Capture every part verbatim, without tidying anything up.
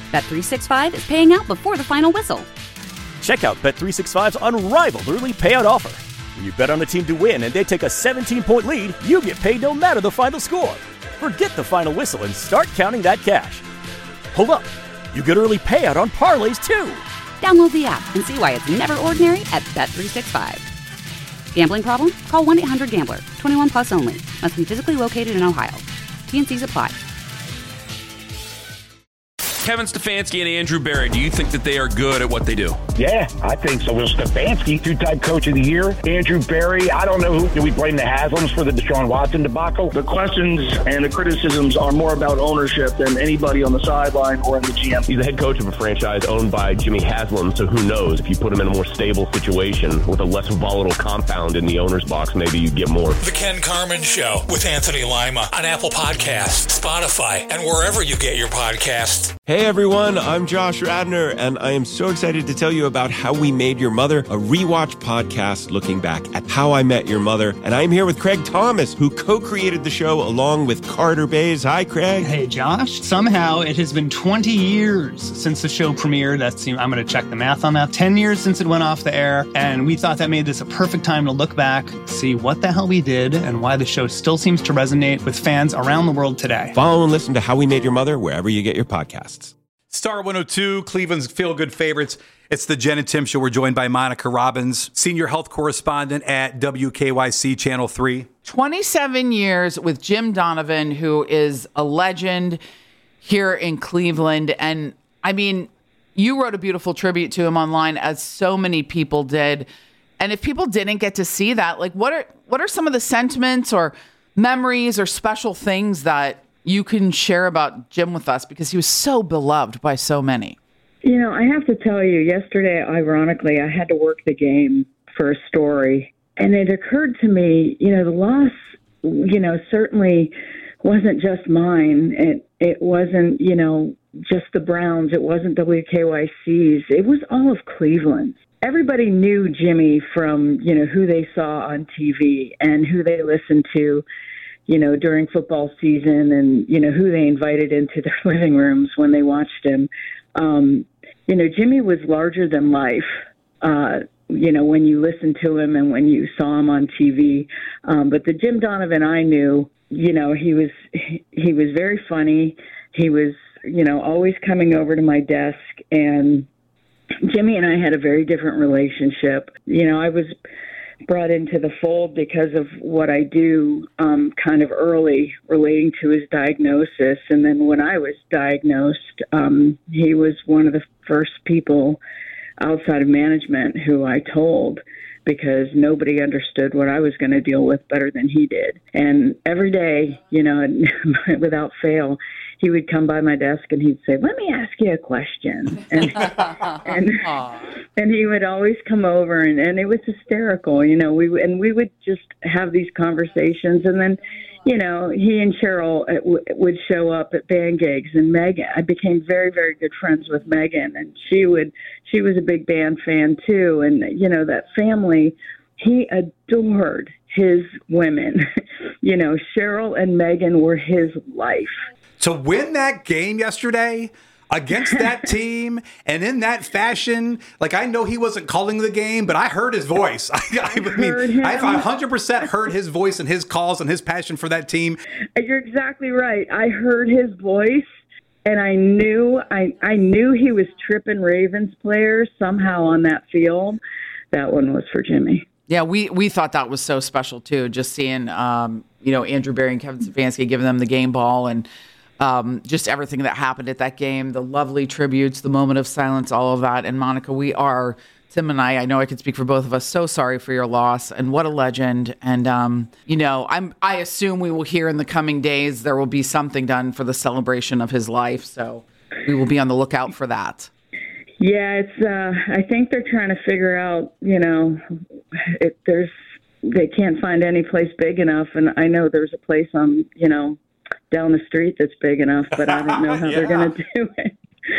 Bet three sixty-five is paying out before the final whistle. Check out Bet three sixty-five's unrivaled early payout offer. When you bet on a team to win and they take a seventeen-point lead, you get paid no matter the final score. Forget the final whistle and start counting that cash. Hold up. You get early payout on parlays, too. Download the app and see why it's never ordinary at Bet three sixty-five. Gambling problem? Call one eight hundred gambler. twenty-one plus only. Must be physically located in Ohio. T N Cs apply. Kevin Stefanski and Andrew Berry, do you think that they are good at what they do? Yeah, I think so. Well, Stefanski, two-time coach of the year. Andrew Berry, I don't know who. Do we blame the Haslams for the Deshaun Watson debacle? The questions and the criticisms are more about ownership than anybody on the sideline or in the G M. He's the head coach of a franchise owned by Jimmy Haslam, so who knows? If you put him in a more stable situation with a less volatile compound in the owner's box, maybe you get more. The Ken Carman Show with Anthony Lima on Apple Podcasts, Spotify, and wherever you get your podcasts. Hey everyone, I'm Josh Radner, and I am so excited to tell you about How We Made Your Mother, a rewatch podcast looking back at How I Met Your Mother. And I'm here with Craig Thomas, who co-created the show along with Carter Bays. Hi, Craig. Hey, Josh. Somehow it has been twenty years since the show premiered. That's, I'm going to check the math on that. ten years since it went off the air, and we thought that made this a perfect time to look back, see what the hell we did, and why the show still seems to resonate with fans around the world today. Follow and listen to How We Made Your Mother wherever you get your podcasts. Star one oh two, Cleveland's feel-good favorites. It's the Jen and Tim Show. We're joined by Monica Robbins, senior health correspondent at W K Y C Channel three. twenty-seven years with Jim Donovan, who is a legend here in Cleveland. And, I mean, you wrote a beautiful tribute to him online, as so many people did. And if people didn't get to see that, like, what are what are some of the sentiments or memories or special things that you can share about Jim with us, because he was so beloved by so many? You know, I have to tell you, yesterday, ironically, I had to work the game for a story, and it occurred to me, you know, the loss, you know, certainly wasn't just mine. It it wasn't, you know, just the Browns. It wasn't W K Y C's. It was all of Cleveland. Everybody knew Jimmy from, you know, who they saw on T V and who they listened to, you know, during football season, and, you know, who they invited into their living rooms when they watched him. Um, you know, Jimmy was larger than life, uh, you know, when you listened to him and when you saw him on T V. Um, but the Jim Donovan I knew, you know, he was, he was very funny. He was, you know, always coming over to my desk, and Jimmy and I had a very different relationship. You know, I was brought into the fold because of what I do um, kind of early relating to his diagnosis. And then when I was diagnosed, um, he was one of the first people outside of management who I told, because nobody understood what I was going to deal with better than he did. And every day, you know, without fail, he would come by my desk and he'd say, "Let me ask you a question." And and, and he would always come over, and, and it was hysterical, you know. We and we would just have these conversations, and then, you know, he and Cheryl w- would show up at band gigs, and Megan. I became very, very good friends with Megan, and she would. She was a big band fan too, and you know, that family. He adored his women. You know, Cheryl and Megan were his life. To win that game yesterday against that team and in that fashion, like, I know he wasn't calling the game, but I heard his voice. I, I mean, I've one hundred percent heard his voice and his calls and his passion for that team. You're exactly right. I heard his voice, and I knew I, I knew he was tripping Ravens players somehow on that field. That one was for Jimmy. Yeah, we, we thought that was so special too, just seeing um, you know, Andrew Berry and Kevin Stefanski giving them the game ball, and Um, just everything that happened at that game, the lovely tributes, the moment of silence, all of that. And Monica, we are, Tim and I, I know I can speak for both of us, so sorry for your loss, and what a legend. And, um, you know, I'm, I assume we will hear in the coming days, there will be something done for the celebration of his life. So we will be on the lookout for that. Yeah, it's, uh, I think they're trying to figure out, you know, if there's, they can't find any place big enough. And I know there's a place on, you know, down the street that's big enough, but I don't know how yeah. they're going to do it.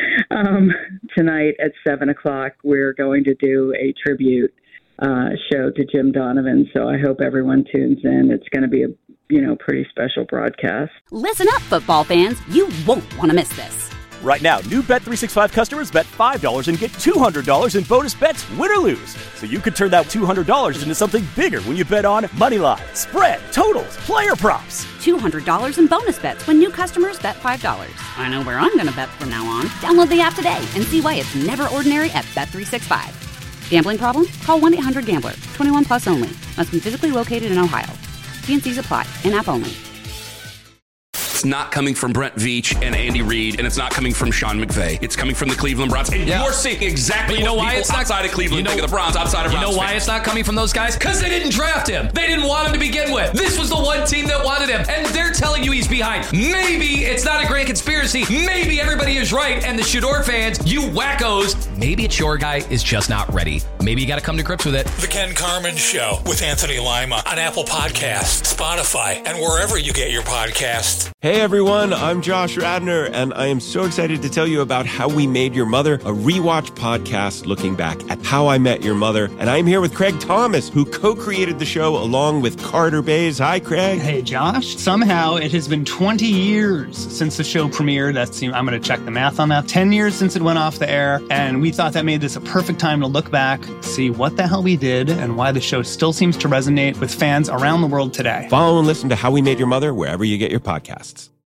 Um, tonight at seven o'clock, we're going to do a tribute uh, show to Jim Donovan, so I hope everyone tunes in. It's going to be a, you know, pretty special broadcast. Listen up, football fans. You won't want to miss this. Right now, new Bet three sixty-five customers bet five dollars and get two hundred dollars in bonus bets, win or lose. So you could turn that two hundred dollars into something bigger when you bet on moneyline, spread, totals, player props. two hundred dollars in bonus bets when new customers bet five dollars. I know where I'm going to bet from now on. Download the app today and see why it's never ordinary at Bet three sixty-five. Gambling problem? Call one eight hundred gambler. twenty-one plus only. Must be physically located in Ohio. T N Cs apply. In-app only. It's not coming from Brent Veach and Andy Reid, and it's not coming from Sean McVay. It's coming from the Cleveland Browns. And Yeah. you're seeing exactly You know what why people it's not- outside of Cleveland you know- think of the Browns, outside of You Browns know why fans. it's not coming from those guys? Because they didn't draft him. They didn't want him to begin with. This was the one team that wanted him, and they're telling you he's behind. Maybe it's not a grand conspiracy. Maybe everybody is right, and the Shador fans, you wackos, maybe it's your guy is just not ready. Maybe you got to come to grips with it. The Ken Carmen Show with Anthony Lima on Apple Podcasts, Spotify, and wherever you get your podcasts. Hey everyone, I'm Josh Radnor, and I am so excited to tell you about How We Made Your Mother, a rewatch podcast looking back at How I Met Your Mother. And I'm here with Craig Thomas, who co-created the show along with Carter Bays. Hi, Craig. Hey, Josh. Somehow it has been twenty years since the show premiered. That's, I'm going to check the math on that. ten years since it went off the air. And we thought that made this a perfect time to look back, see what the hell we did, and why the show still seems to resonate with fans around the world today. Follow and listen to How We Made Your Mother wherever you get your podcasts.